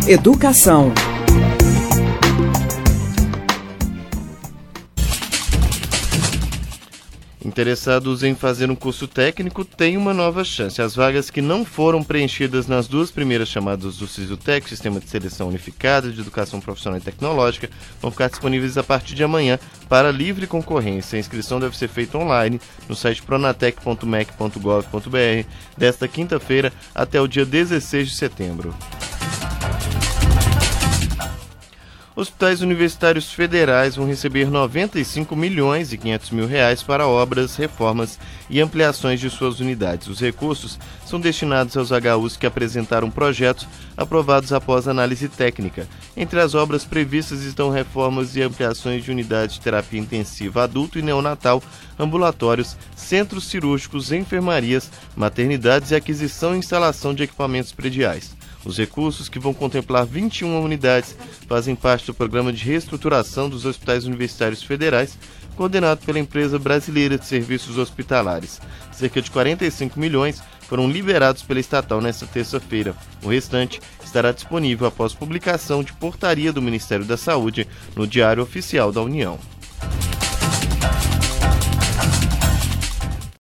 Educação. Interessados em fazer um curso técnico têm uma nova chance. As vagas que não foram preenchidas nas duas primeiras chamadas do Sisutec, Sistema de Seleção Unificada de Educação Profissional e Tecnológica, vão ficar disponíveis a partir de amanhã para livre concorrência. A inscrição deve ser feita online no site pronatec.mec.gov.br desta quinta-feira até o dia 16 de setembro. Hospitais universitários federais vão receber R$ 95.500.000 para obras, reformas e ampliações de suas unidades. Os recursos são destinados aos HUs que apresentaram projetos aprovados após análise técnica. Entre as obras previstas estão reformas e ampliações de unidades de terapia intensiva adulto e neonatal, ambulatórios, centros cirúrgicos, enfermarias, maternidades e aquisição e instalação de equipamentos prediais. Os recursos, que vão contemplar 21 unidades, fazem parte do Programa de Reestruturação dos Hospitais Universitários Federais, coordenado pela Empresa Brasileira de Serviços Hospitalares. Cerca de 45 milhões foram liberados pela estatal nesta terça-feira. O restante estará disponível após publicação de portaria do Ministério da Saúde no Diário Oficial da União.